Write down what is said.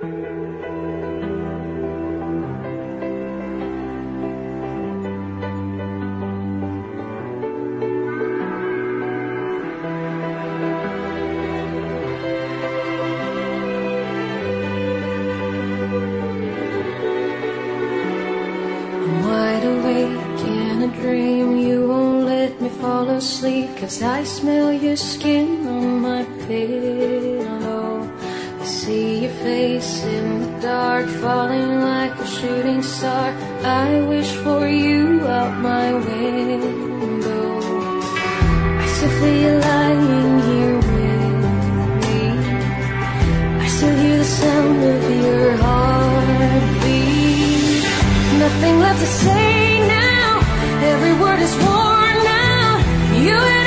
Wide awake in a dream, you won't let me fall asleep, 'cause I smell your skin on my pillow. I see your face in the dark, falling like a shooting star. I wish for you out my window. I still feel you lying here with me. I still hear the sound of your heartbeat. Nothing left to say now, every word is worn out. You